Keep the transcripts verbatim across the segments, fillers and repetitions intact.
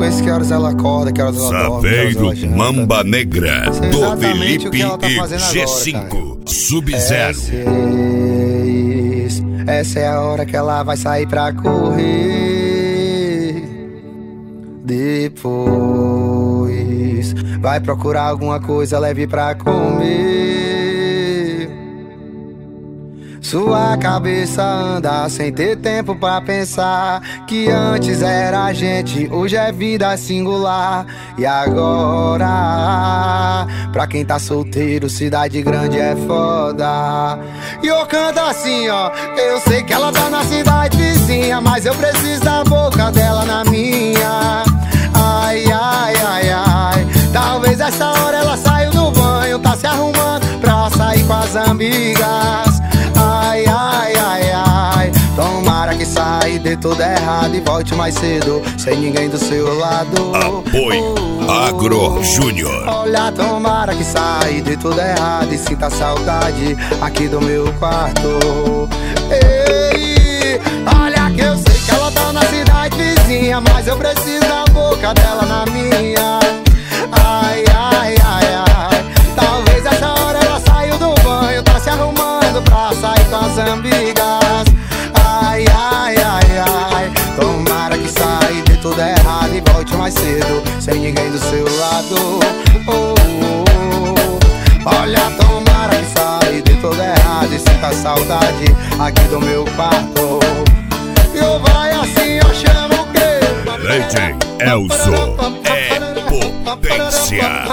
conheço que horas ela acorda, que horas ela dorme, que horas ela janta. Mamba Negra, do Exatamente o que Felipe ela tá e fazendo G agora, cinco, Sub-Zero. Essa é a hora que ela vai sair pra correr. Depois vai procurar alguma coisa leve pra comer. Sua cabeça anda sem ter tempo pra pensar que antes era a gente, hoje é vida singular. E agora, pra quem tá solteiro, cidade grande é foda. E eu canto assim, ó, eu sei que ela tá na cidade vizinha, mas eu preciso da boca dela na minha. Ai, ai, ai, ai, talvez essa hora ela saiu do banho, tá se arrumando pra sair com as amigas. Ai, ai, ai, ai, tomara que saia, dê tudo errado e volte mais cedo, sem ninguém do seu lado. Apoio oh, Agro Júnior. Olha, tomara que saia, dê tudo errado e sinta saudade aqui do meu quarto. Ei, olha que eu sei que ela tá na cidade vizinha, mas eu preciso da boca dela na minha. Ai, ai, ai, ai, talvez essa hora ela saiu do banho, tá se arrumando pra sair com as amigas. Ai, ai, ai, ai, tomara que saia, dê tudo errado e volte mais cedo, sem ninguém do seu lado. Oh, oh, oh. Olha, tomara que saia, dê tudo errado e sinta saudade aqui do meu quarto. E eu vai assim, eu chamo o quê? Lady Elzo é potência.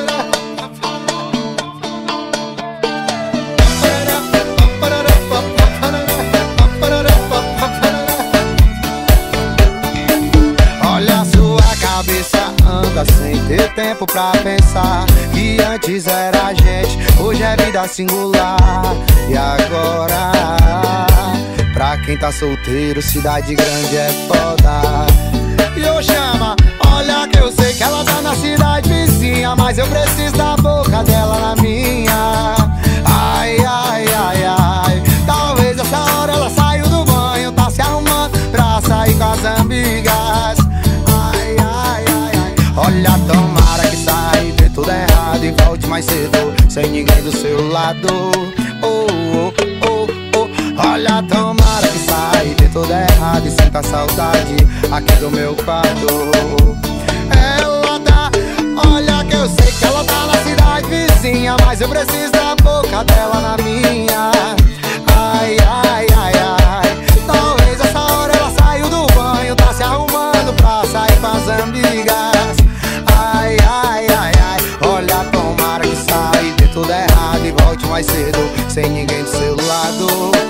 Olha, sua cabeça anda sem ter tempo pra pensar que antes era a gente, hoje é vida singular. E agora, pra quem tá solteiro, cidade grande é foda. E eu chamo, olha que eu sei que ela tá na cidade vizinha, mas eu preciso da boca dela na minha. Ai, ai, ai, ai, talvez essa hora ela saiu do banho, tá se arrumando pra sair com as amigas. Ai, ai, ai, ai, olha, tomara que saia, dê tudo errado e volte mais cedo, sem ninguém do seu lado. Oh, oh, oh, oh, olha, tomara que saia, dê tudo errado e sinta saudade aqui do meu quarto. Ela tá, olha que eu sei que ela tá na cidade vizinha, mas eu preciso da boca dela na minha. Ai, ai, ai, ai, talvez essa hora ela saiu do banho, tá se arrumando pra sair com as amigas. Ai, ai, ai, ai, olha, tomara que saia, dê tudo errado e volte mais cedo, sem ninguém do seu lado.